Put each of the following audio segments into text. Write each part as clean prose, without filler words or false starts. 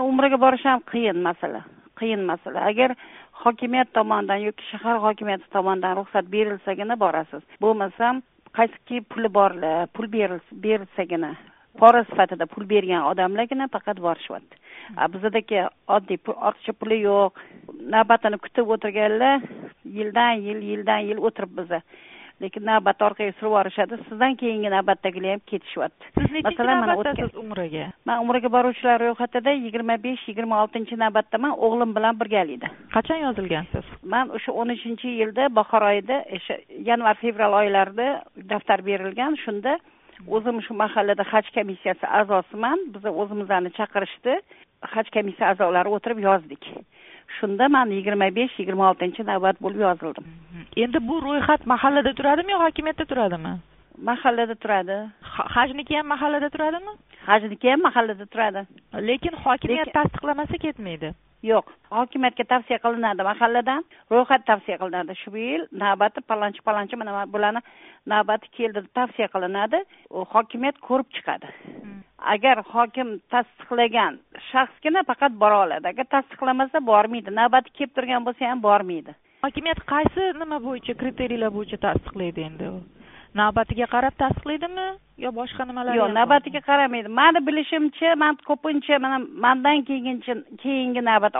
umraga borish ham qiyin masala. Agar hokimiyat tomonidan yoki shahar hokimiyati tomonidan ruxsat berilsagina borasiz. Bo'lmasam, qaysiki puli borlar, pul berilsagina, pora sifatida pul bergan odamlargina faqat borishyapti. Bizdagi oddiy ortiqcha puli yo'q, navbatini kutib o'tirganlar yildan yil o'tiribmiz. Lekin navbat orqaga surib yuborishadi. Sizdan keyingi navbatdagilar ham ketishyapti. Masalan, mana o'tasiz umraga. Men umraga boruvchilar ro'yxatida 25-26 navbatdaman, o'g'lim bilan birgalikda. Qachon yozilgansiz? Men o'sha 13-yilda bahor oyida, yanvar-fevral oylarida daftar berilgan. Shunda o'zim shu mahallada haj komissiyasi a'zosiman. Biz o'zimizni chaqirishdi. Haj komissiya a'zolari o'tirib yozdik. Shunda men 25-26 navbat bo'lib yozildim. Endi bu ro'yxat mahallada turadimi yo hokimiyatda turadimi? Mahallada turadi. Hajniki ham mahallada turadimi? Hajniki ham mahallada turadi. Lekin hokimiyat tasdiqlamasa ketmaydi. Yo'q, hokimiyatga tavsiya qilinadi mahalladan, ro'yxat tavsiya qilinadi. Shu yil navbati palonchi mana bularni navbati keldi deb tavsiya qilinadi. Hokimiyat ko'rib chiqadi. Agar hokim tasdiqlagan shaxsgina faqat bora oladi. Agar tasdiqlamasa bormaydi. Navbati kelib turgan bo'lsa ham bormaydi. Hokimiyat qaysi nima bo'yicha, kriteriyalar bo'yicha tasdiqlaydi endi? Navbatiga qarab tasdiqlaydimi yo boshqa nimalar? Yo'q, navbatiga qaramaydi. Meni bilishimcha, men ko'pincha mendan keyingi navbat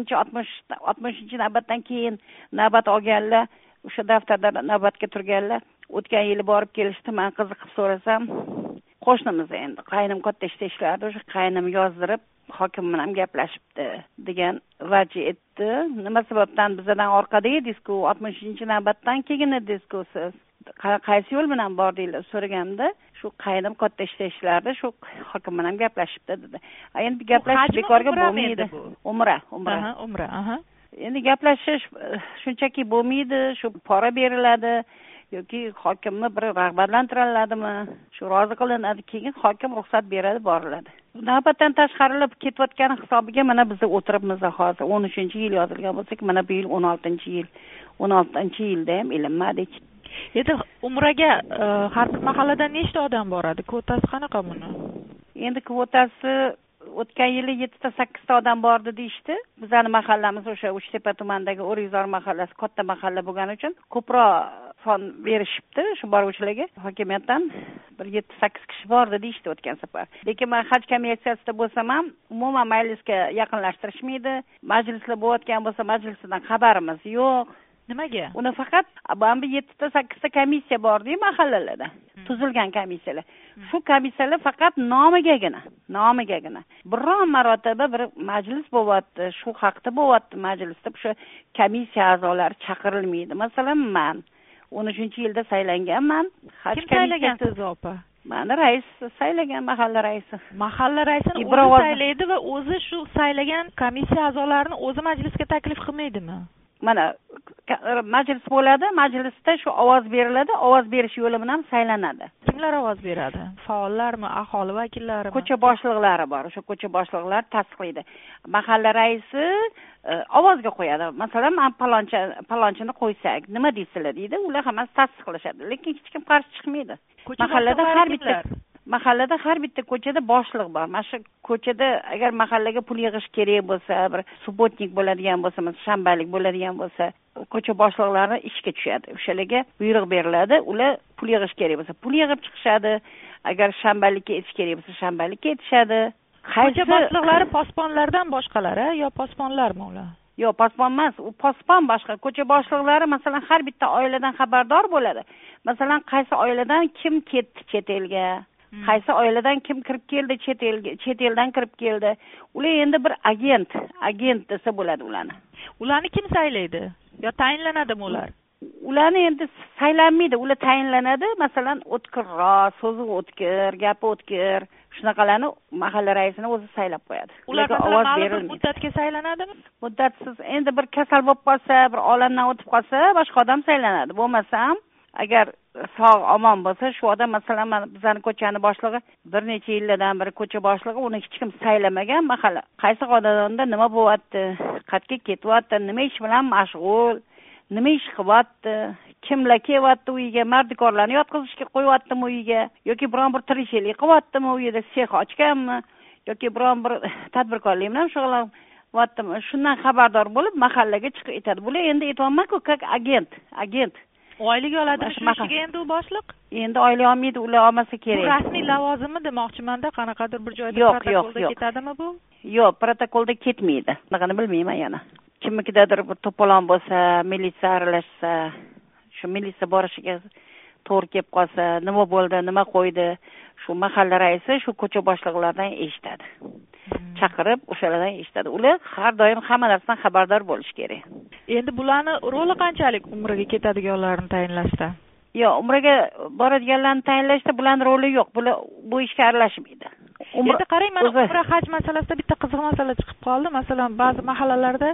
60 navbatdan keyin navbat olganlar, o'sha daftarda navbatga turganlar, o'tgan yili borib kelishdi. Men qiziqib so'rasam, qo'shnimiz endi qaynim katta ishlardi, o'sha qaynim yozdirib hokim bilan gaplashibdi degan vajh etdi. Nima sababdan bizdan orqada edingiz-ku, 60-navbatdan keyin edingiz-ku siz? Qaysi yo'l bilan bordinglar so'raganimda, shu qaynim katta ishlardi, shu hokim bilan gaplashibdi dedi. Endi gaplashish bekorga bo'lmaydi. Umra. Endi gaplashish shunchaki bo'lmaydi, shu pora beriladi yoki hokimni bir rag'batlantiriladimi, shu rozi qilinadi, keyin hokim ruxsat beradi, boriladi. Navbatdan tashqarilib ketayotgani hisobiga mana biz o'tiribmiz hozir 13-yil yozilgan bo'lsak, mana bu yil 16-yil. 16-yilda ham ilinmadik. Endi umraga har bir mahalladan nechta odam boradi? Kvotasi qanaqa buni? Endi kvotasi o'tgan yili 7-8 odam bordi deyishdi. Bizning mahallamiz o'sha Uchtepa tumanidagi O'rizor mahallasi katta mahalla bo'lgani uchun ko'proq son berishibdi shu boruvchilarga. Hokimiyatdan bir 7-8 kishi bordi deyishdi o'tgan safar. Lekin men haj komissiyasida bo'lsam ham umuman majlisga yaqinlashtirishmaydi. Majlislar bo'layotgan bo'lsa majlisdan xabarimiz yo'q. Nimaga? Uni faqat bu 7-8 komissiya bordi mahallalarda. Tuzilgan komissiyalar. Shu komissiyalar faqat nomigagina. Biron marotaba bir majlis bo'lyapti, shu haqda bo'lyapti majlisda o'sha komissiya a'zolari chaqirilmaydi. Masalan, men 13-yilda saylanganman. Kim saylagansiz opa? Meni rais saylagan, mahalla raisi. Mahalla raisini o'zi saylaydi va o'zi shu saylagan komissiya a'zolarini o'zi majlisga taklif qilmaydimi? Mana majlis bo'ladi, majlisda shu ovoz beriladi, ovoz berish yo'li bilan saylanadi. Kimlar ovoz beradi? Faollarmi, aholi vakillarimi? Ko'cha boshliqlari bor, o'sha ko'cha boshliqlari tasdiqlaydi. Mahalla raisi ovozga qo'yadi. Masalan, men palonchini qo'ysak, nima deysizlar deydi, ular hammasi tasdiqlashadi, lekin hech kim qarshi chiqmaydi. Mahallada har bitta ko'chada boshliq bor. Mana shu ko'chada agar mahallaga pul yig'ish kerak bo'lsa, bir subotnik bo'ladigan bo'lsa, shanbalik bo'ladigan bo'lsa, ko'cha boshliqlari ishga tushadi. O'shalarga buyruq beriladi, ular pul yig'ish kerak bo'lsa, pul yig'ib chiqishadi. Agar shanbalikka etish kerak bo'lsa, shanbalikka etishadi. Ko'cha boshliqlari posbonlardan boshqalari yo posbonlarmi ular? Yo'q, posbon emas, u posbon boshqa. Ko'cha boshliqlari masalan har bitta oiladan xabardor bo'ladi. Masalan, qaysi oiladan kim ketdi chet elga, qaysi oiladan kim kirib keldi chet eldan kirib keldi. Ular endi bir agent desa bo'ladi ularni. Ularni kim saylaydi? Yo tayinlanadimi ular? Ularni endi saylanmaydi, ular tayinlanadi. Masalan, o'tkirroq, so'zi o'tkir, gapi o'tkir, shunaqalarni mahalla raisini o'zi saylab qo'yadi. Ularga ovoz berilmaydi. Muddatga saylanadimi? Muddatsiz. Endi bir kasal bo'lib qolsa, bir olamdan o'tib qolsa, boshqa odam saylanadi. Bo'lmasam, agar sog' omon bo'lsa, shu odam masalan bizning ko'chani boshlig'i bir necha yillardan beri ko'cha boshlig'i, uni hech kim saylamagan mahalla. Qaysi xonadonda nima bo'lyapti, qayerga ketyapti, nima ish bilan mashg'ul, nima ish qilyapti, kimlar kelyapti uyiga, mardikorlarni yotqizishga qo'yyaptimi uyiga yoki biron bir tirikchilik qilyaptimi uyida, sex ochganmi yoki biron bir tadbirkorlik bilan shug'ullanyaptim, shundan xabardor bo'lib mahallaga chiqib aytadi. Bular endi aytyapman-ku, как agent. Oylik oladimi shu ishiga endi u boshliq? Endi oylik olmaydi, ular olmasa kerak. Bu rasmiy lavozimi demoqchimanda, qanaqadir bir joyda protokolda ketadimi bu? Yo'q, protokolda ketmaydi. Bunaqani bilmayman yana. Kimnikidadir bir to'polon bo'lsa, militsiya aralashsa, shu militsiya borishiga to'g'ri kelib qolsa, nima bo'ldi, nima qo'ydi, shu mahalla raisi shu ko'cha boshliqlaridan eshitadi. Chaqirib, o'shalardan eshitadi. Ular har doim hamma narsadan xabardor bo'lish kerak. Endi bularni roli qanchalik umriga ketadiganlarni tayinlashda? Yo'q, umriga boradiganlarni tayinlashda bularning roli yo'q. Bular bu ishga aralashmaydi. Endi qarang, mana umra haj masalasida bitta qiziq masala chiqib qoldi. Masalan, ba'zi mahallalarda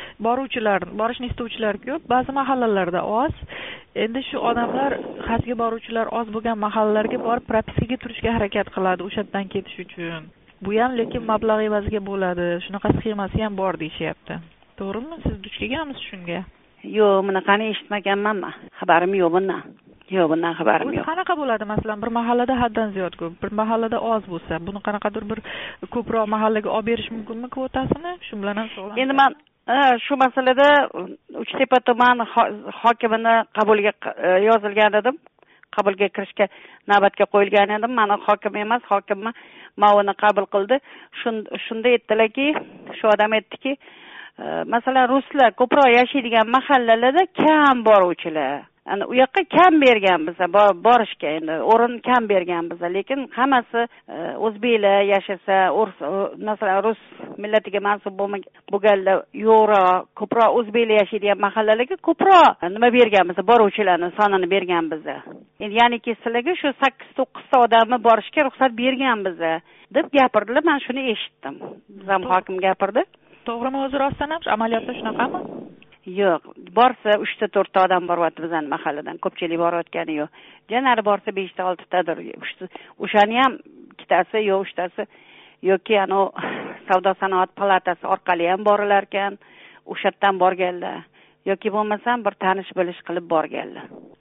borishni istovchilar ko'p, ba'zi mahallalarda oz. Endi shu odamlar hajga boruvchilar oz bo'lgan mahallalarga borib propiskaga turishga harakat qiladi o'shadan ketish uchun. Bu ham lekin mablag' evaziga bo'ladi. Shunaqa sxemasi ham bor deyishyapti. To'g'rimi? Siz duch kelganmisiz shunga? Yo'q, bunaqani eshitmaganman men. Xabarim yo'q bundan. Yo'q, bundan xabarim yo'q. Qanaqa bo'ladi? Masalan, bir mahallada haddan ziyod ko'p, bir mahallada oz bo'lsa, buni qanaqadir bir ko'proq mahallaga olib berish mumkinmi kvotasini? Shu bilan ham sog'lom. Endi men shu masalada Uchtepa tuman hokimini qabuliga yozilgan edim. Qabulga kirishga navbatga qo'yilgan edim. Meni hokim emas, hokimni ma'uni qabul qildi. Shunda aytdilarki, shu odam aytdiki, masalan, ruslar ko'proq yashaydigan mahallalarda kam boruvchilar. Ana u yoqqa kam bergan biz, borishga endi o'rin kam bergan biz, lekin hammasi o'zbeklar yashasa, masalan, rus millatiga mansub bo'lganlar yo'qroq, ko'proq o'zbeklar yashaydigan mahallalarga ko'proq nima bergan biz, boruvchilarning sonini bergan biz. Endi ya'ni sizlarga shu 8-9 ta odamni borishga ruxsat bergan biz deb gapirdilar. Men shuni eshitdim. Bizam hokim gapirdi. To'g'rimi o'zi rostdan ham amaliyotda shunaqami? Yo'q, borsa 3-4 ta odam boryapti bizning mahalladan, ko'pchilik borayotgani yo'q. Janari borsa 5-6 tadir. O'shani ham ikkitasi yo 3tasi yoki ana savdo sanoat palatasi orqali ham borilar ekan, o'shatdan borganlar. Yoki bo'lmasam bir tanish bilish qilib borganlar.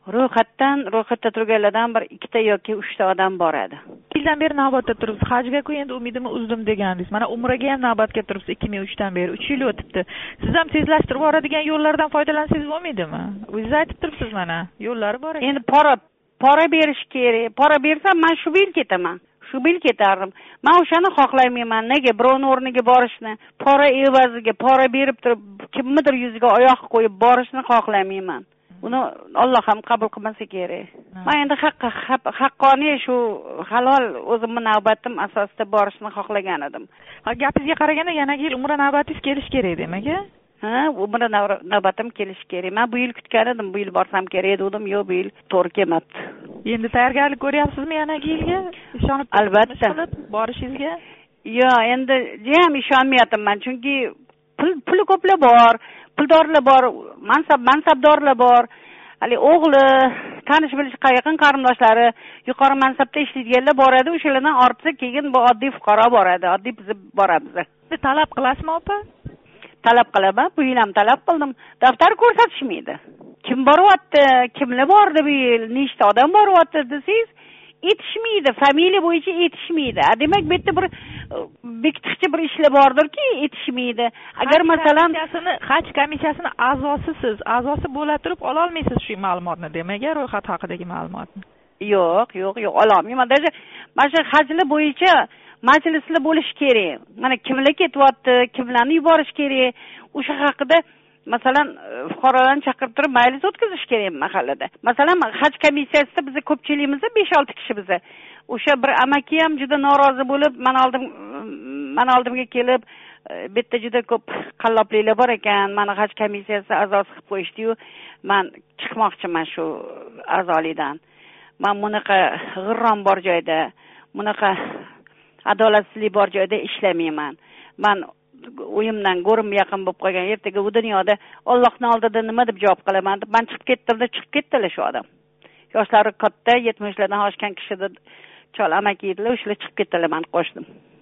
Ro'yxatda turganlardan bir 2 ta yoki 3 ta odam boradi. Yildan beri navbatda turibsiz. Hajga-ku endi umidimni uzdim degandingiz. Mana umraga ham navbatga turibsiz 2003 dan beri. 3 yil o'tibdi. Siz ham tezlashtirib yuboradigan yo'llardan foydalansangiz bo'lmaydimi? O'zingiz aytib turibsiz mana, yo'llari bor ekan. Endi pora berish kerak. Pora bersam men shu yil ketaman. Shu yil ketardim. Men o'shani xohlamayman. Nega birovning o'rniga borishni, pora evaziga pora berib turib, kimnidir yuziga oyoq qo'yib borishni xohlamayman. Uni Alloh ham qabul qilmasa kerak. Men endi haqqoniy shu halol o'zimning navbatim asosida borishni xohlagan edim. Gapingizga qaraganda yana yil umra navbatingiz kelish kerak demak-a? Umra navbatim kelish kerak. Men bu yil kutgan edim, bu yil borsam kerak dedim, yo'q, bu yil to'g'ri kelmabdi. Endi tayyorgarlik ko'ryapsizmi yana yilga? Ishonib albatta borishingizga? Yo'q, endi ham ishonmayapman, chunki puli ko'plar bor, puldorlar bor, mansabdorlar bor. Hali o'g'li, tanish bilish yaqin qarindoshlari, yuqori mansabda ishlaydiganlar boradi, o'shalardan ortsa keyin bu oddiy fuqaro boradi, oddiy biz boramiz. Talab qilasizmi, opa? Talab qilaman, bu yil ham talab qildim. Daftar ko'rsatishmaydi. Kim boryapti, kimlar bordi bu yil, nechta odam boryapti desangiz, yetishmaydi, familiya bo'yicha yetishmaydi. Demak, bu yerda bir bekitishchi bir ishlar bordirki, yetishmaydi. Agar masalan haj komissiyasini a'zosisiz, a'zosi bo'la turib ola olmaysiz shu ma'lumotni, demak, ro'yxat haqidagi ma'lumotni. Yo'q, ololmayman. Mana shu hajlar bo'yicha majlislar bo'lish kerak. Mana kimlar ketyapti, kimlarni yuborish kerak, o'sha haqida masalan fuqarolarni chaqirib turib majlis o'tkazish kerak mahallada. Masalan, haj komissiyasida biz ko'pchiligimiz 5-6 kishi biz. O'sha bir amaki ham juda norozi bo'lib, men oldimga kelib, bu yerda juda ko'p qallobliklar bor ekan, meni haj komissiyasi a'zosi qilib qo'yishdi-yu, men chiqmoqchiman shu a'zolikdan. Men bunaqa g'irrom bor joyda, bunaqa adolatsizlik bor joyda ishlamayman. Men o'yimdan go'rim yaqin bo'lib qolgan, ertaga bu dunyoda Allohning oldida nima deb javob qilaman deb men chiqib ketdilar shu odam. Yoshlari katta, 70 lardan oshgan kishida chol amaki edilar, o'shalar chiqib ketdilar, men qo'shdim.